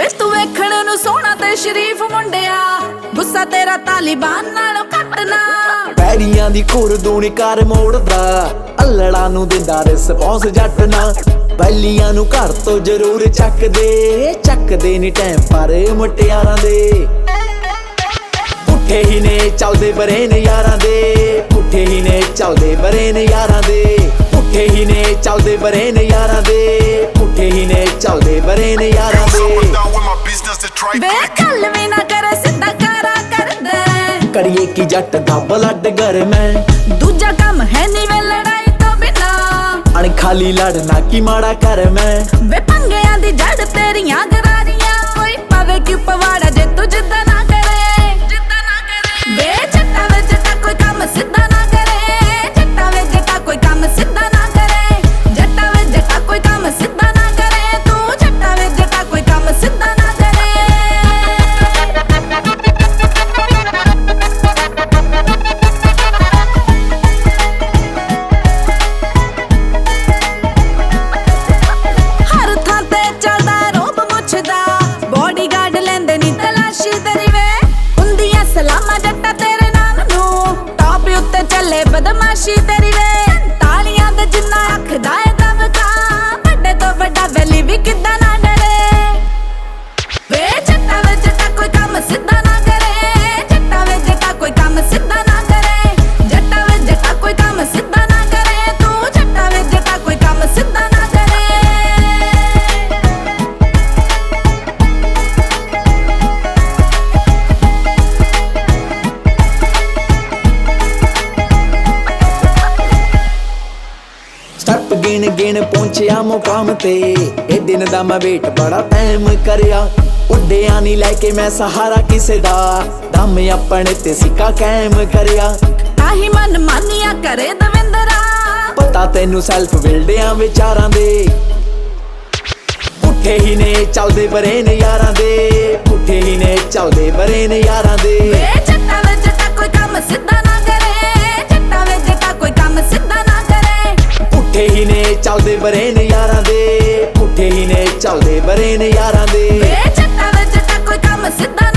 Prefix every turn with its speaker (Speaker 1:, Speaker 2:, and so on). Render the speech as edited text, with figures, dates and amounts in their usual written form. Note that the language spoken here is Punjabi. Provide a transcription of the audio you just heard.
Speaker 1: ਵੇ ਤੂੰ ਵੇਖਣ ਨੂੰ ਸੋਹਣਾ ਤੇ ਸ਼ਰੀਫ ਮੁੰਡਿਆ, ਗੁੱਸਾ ਤੇਰਾ ਤਾਲਿਬਾਨ ਨਾਲੋਂ ਘੱਟ ਨਾ।
Speaker 2: ਪੈਰੀਆਂ ਦੀ ਖੁਰਦੂਣੀ ਕਰ ਮੋੜਦਾ, ਅਲੜਾ ਨੂੰ ਦਿੰਦਾ ਰਿਸਪੌਂਸ ਜੱਟ ਨਾ। ਬੈਲੀਆਂ ਨੂੰ ਘਰ ਤੋਂ ਜ਼ਰੂਰ ਚੱਕਦੇ ਨੀ ਟਾਈਮ ਪਰ ਮੁਟਿਆਰਾਂ ਦੇ। ਪੁੱਠੇ ਹੀ ਨੇ ਚੱਲਦੇ ਬਰੇ ਨੇ ਯਾਰਾਂ ਦੇ, ਪੁੱਠੇ ਹੀ ਨੇ ਚੱਲਦੇ ਬਰੇ ਨੇ ਯਾਰਾਂ ਦੇ, ਪੁੱਠੇ ਹੀ ਨੇ ਚੱਲਦੇ ਬਰੇ ਨੇ ਯਾਰਾਂ ਦੇ, ਪੁੱਠੇ ਹੀ ਨੇ ਚੱਲਦੇ ਬਰੇ ਨੇ ਯਾਰਾਂ ਦੇ।
Speaker 1: ਵੇ ਗੱਲ ਵੀ ਨਾ ਕਰ ਸਿੱਧਾ ਕਾਰਾ ਕਰਦਾ,
Speaker 2: ਕੜੀਏ ਕੀ ਜੱਟ ਦਾ ਬਲੱਡ ਗਰਮ ਹੈ,
Speaker 1: ਦੂਜਾ ਕੰਮ ਹੈ ਨੀ ਵੇ ਲੜਾਈ ਤੋਂ ਬਿਨਾ।
Speaker 2: ਅਣ ਖਾਲੀ ਲੜਨਾ ਕੀ ਮਾੜਾ ਕਰ ਮੈਂ,
Speaker 1: ਵੇ ਪੰਗਿਆਂ ਦੀ ਜੜ ਤੇਰੀਆਂ ਗਰਾਰੀਆਂ, ਕੋਈ ਪਵੇ ਕਿ ਪਵਾੜਾ ਜੇ ਤੂੰ ਜਿੱਦਾਂ ਨਾ ਕਰੇ, ਜਿੱਦਾਂ ਨਾ ਕਰੇ। ਵੇ ਜੱਟਾਂ ਵੇ ਜੱਟਾ ਕੋਈ ਕੰਮ ਸਿੱਧਾ ਨਾ ਕਰੇ, ਜੱਟਾਂ ਵੇ ਜੱਟਾ ਕੋਈ ਕੰਮ ਸਿੱਧਾ ਨਾ ਕਰੇ, ਜੱਟਾਂ ਵੇ ਜੱਟਾ ਕੋਈ ਕੰਮ ਸਿੱਧਾ ਨਾ ਕਰੇ, ਤੂੰ ਜੱਟਾਂ ਵੇ ਜੱਟਾ ਕੋਈ ਕੰਮ ਸਿੱਧਾ ਨਾ ਸਲਾਮਾ ਜੱਟਾ ਤੇਰੇ ਨਾਮ ਨੂੰ, ਟਾਪ ਉੱਤੇ ਚੱਲੇ ਬਦਮਾਸ਼ੀ ਤੇਰੀ ਵੇ। ਤਾਲੀਆਂ ਦੇ ਜਿੰਨਾ ਰੱਖਦਾ ਏ ਦਮਕਾ, ਵੱਡੇ ਤੋਂ ਵੱਡਾ ਵੈਲੀ ਵੀ ਕਿੱਦਾਂ ਨਾ ਡਰੇ। ਵੇ ਜੱਟਾ ਵੇ ਜੱਟਾ ਕੋਈ ਕੰਮ ਸਿੱਧਾ ਨਾ ਕਰੇ, ਜੱਟਾ ਵੇ ਜੱਟਾ ਕੋਈ ਕੰਮ ਸਿੱਧਾ ਨਾ ਕਰੇ, ਜੱਟਾ ਵੇ ਜੱਟਾ ਕੋਈ ਕੰਮ ਸਿੱਧਾ ਨਾ ਕਰੇ, ਤੂੰ ਜੱਟਾ ਵੇ ਜੱਟਾ ਕੋਈ ਕੰਮ ਸਿੱਧਾ ਨਾ
Speaker 2: ਸਟੈਪ ਗਿਣ ਪਹੁੰਚਿਆ ਮੁਕਾਮ ਤੇ, ਇਹ ਦਿਨ ਦਾ ਮੈਂ ਵੇਟ ਬੜਾ ਟਾਈਮ ਕਰਿਆ। ਉੱਡਿਆ ਨੀ ਲੈ ਕੇ ਮੈਂ ਸਹਾਰਾ ਕਿਸੇ ਦਾ, ਦਮ ਆਪਣੇ ਤੇ ਸਿੱਕਾ ਕਾਇਮ ਕਰਿਆ।
Speaker 1: ਆਹੀ ਮਨ ਮਾਨੀਆਂ ਕਰੇ ਦਵਿੰਦਰਾ,
Speaker 2: ਪਤਾ ਤੈਨੂੰ ਸੈਲਫ ਬਿਲਡਿਆਂ ਵਿਚਾਰਾਂ ਦੇ। ਪੁੱਠੇ ਹੀ ਨੇ ਚੱਲਦੇ ਬਰੇ ਨੇ ਯਾਰਾਂ ਦੇ, ਪੁੱਠੇ ਹੀ ਨੇ ਚੱਲਦੇ ਬਰੇ ਨੇ ਯਾਰਾਂ ਦੇ।
Speaker 1: ਵੇ ਜੱਟਾ ਵੇ ਜੱਟਾ ਕੋਈ ਕੰਮ ਸਿੱਧਾ ਨਾ ਕਰੇ, ਜੱਟਾ ਵੇ ਜੱਟਾ ਕੋਈ ਕੰਮ ਸਿੱਧਾ ਨਾ ਕਰੇ,
Speaker 2: ਪੁੱਠੇ ਹੀ ਨੇ ਚੱਲਦੇ ਬਰੇ ਨੇ ਯਾਰਾਂ ਦੇ, ਪੁੱਠੇ ਹੀ ਨੇ ਚੱਲਦੇ ਬਰੇ ਨੇ ਯਾਰਾਂ ਦੇ।
Speaker 1: ਵੇ ਜੱਟਾ ਵੇ ਜੱਟਾ ਕੋਈ ਕੰਮ ਸਿੱਧਾ